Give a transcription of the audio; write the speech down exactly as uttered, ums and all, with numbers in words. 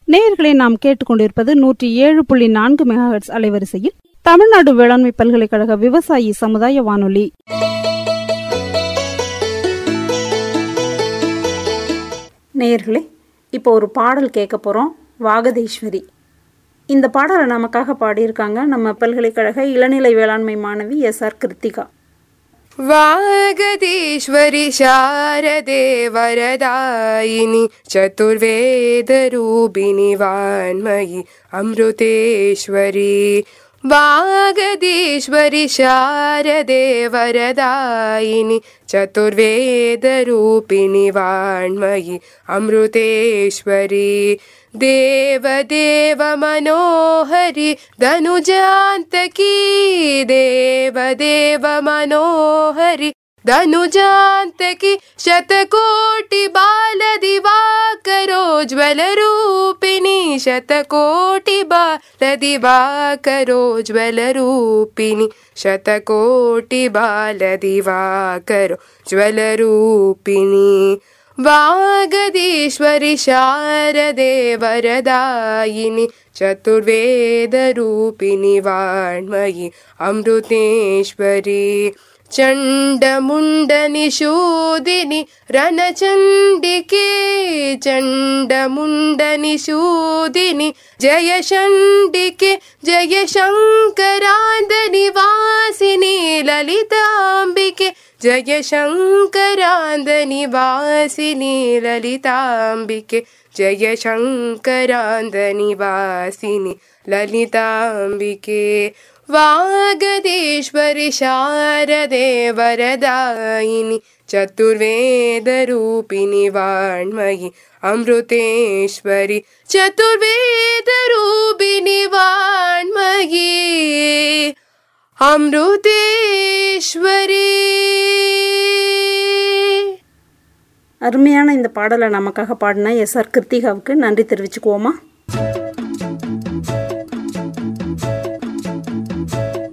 நேயர்களை நாம் கேட்டுக்கொண்டிருப்பது நூற்றி ஏழு புள்ளி நான்கு மெகாஹெர்ட்ஸ் அலைவரிசையில் தமிழ்நாடு வேளாண்மை பல்கலைக்கழக விவசாயி சமுதாய வானொலி. நேயர்களே, இப்போ ஒரு பாடல் கேட்க போகிறோம். வாகதேஸ்வரி. இந்த பாடலை நமக்காக பாடியிருக்காங்க நம்ம பல்கலைக்கழக இளநிலை வேளாண்மை மாணவி எஸ் ஆர் கிருத்திகா. வாகதீஸ்வரி சாரதே வரதாயினி சதுர்வேத ரூபிணி வான்மயி அமிர்தேஸ்வரி. வாகதீஸ்வரி சாரதே வரதாயினி சதுர்வேத ரூபிணி வான்மயி அமிர்தேஸ்வரி. தேவ தேவ மனோஹரி தனுஜாந்தகி. தேவ தேவ மனோஹரி தனுஜாந்தகி. ಶತಕೋಟಿ ಬಾಲ ದಿವಾಕರೋಜ್ವಲ ರೂಪಿಣಿ. ಶತಕೋಟಿ ಬಾಲ ದಿವಾಕರೋಜ್ವಲ ರೂಪಿಣಿ. ಶತಕೋಟಿ ಬಾಲ ದಿವಾಕರೋ ಜ್ವಲ ರೂಪಿಣಿ. ವಾಗದೀಶ್ವರಿ ಶಾರದೆ ವರದಾಯಿನಿ ಚತುರ್ವೇದ ರೂಪಿಣಿ ವಾಣ್ಮಯಿ ಅಮೃತೇಶ್ವರಿ. ಚಂಡಮುಂಡ ನಿಷೂದಿನಿ ರಣಚಂಡಿಕೆ. ಚಂಡಮುಂಡ ನಿಷೂದಿನಿ ಜಯ ಚಂಡಿಕೆ. ಜಯ ಶಂಕರಾಂಧ ನಿವಾಸಿನಿ ಲಲಿತಾಂಬಿಕೆ. ಜಯ ಶಂಕರಾಂಧ ನಿವಾಸಿನಿ ಲಲಿತಾಂಬಿಕೆ. ಜಯ ಶಂಕರಾಂಧ ನಿವಾಸಿನಿ ಲಲಿತಾಂಬಿಕೆ. ವಾಗದೀಶ್ವರಿ ಶಾರದೆ ವರದಾಯಿನಿ ಚತುರ್ವೇದ ರೂಪಿಣಿ ವಾಣ್ಮಯಿ ಅಮೃತೇಶ್ವರಿ. ಚತುರ್ವೇದ ರೂಪಿಣಿ ವಾಣ್ಮಯಿ அமிர்தேஸ்வரி. அருமையான இந்த பாடலை நமக்காக பாடின எஸ் ஆர் கிருத்திகாவுக்கு நன்றி தெரிவிச்சுக்குவோமா.